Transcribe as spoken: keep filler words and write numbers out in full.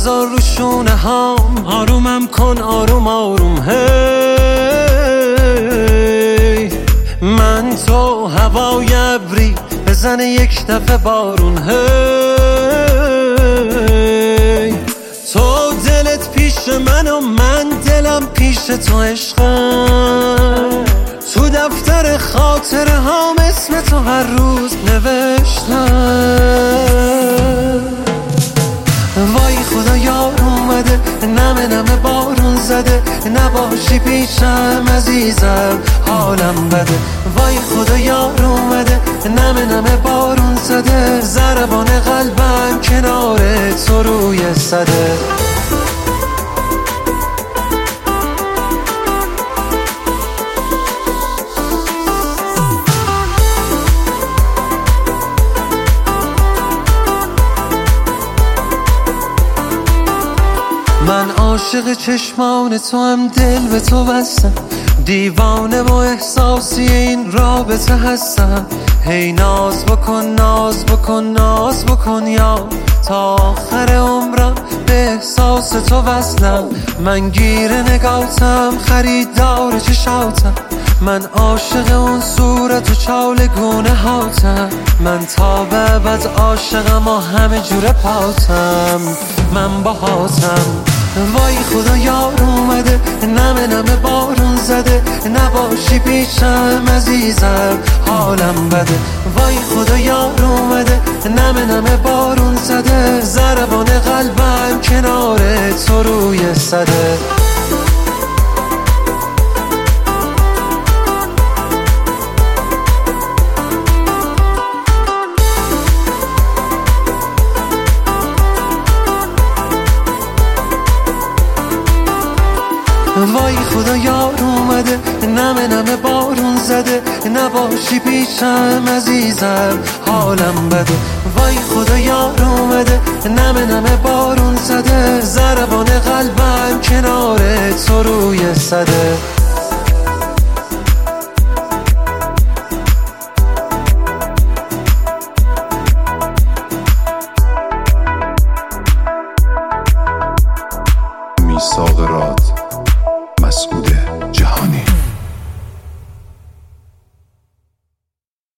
نزار رو شونه هام، آرومم کن آروم آروم هی. من تو هوای ابری بزنه یک دفعه بارون هی. تو دلت پیش من و من دلم پیش تو عشقم، تو دفتر خاطره هام اسم تو هر روز نوشتم. وای خدا یار اومده، نمه نمه بارون زده، نباشی پیشم عزیزم حالم بده. وای خدا یار اومده، نمه نمه بارون زده، ضربان قلبم کنار تو روی صده. من عاشق چشمان تو هم، دل به تو بستم، دیوانه و احساسی این رابطه هستم. هی ناز بکن ناز بکن ناز بکن یا تا آخر عمرم به احساس تو وصلم. من گیر نگاتم خریدار چشاتم، من عاشق اون صورت و چالگونه هاتم. من تا به ابد عاشقم و همه جوره پاتم، من باهاتم. وای خدا یار اومده، نمه نمه بارون زده، نباشی پیشم عزیزم حالم بده. وای خدا یار اومده، نمه نمه بارون زده، ضربان قلبم کنار تو روی صده. وای خدا یار اومده، نمه نمه بارون زده، نباشی پیشم عزیزم حالم بده. وای خدا یار اومده، نمه نمه بارون زده، ضربان قلبم کنار تو روی صده.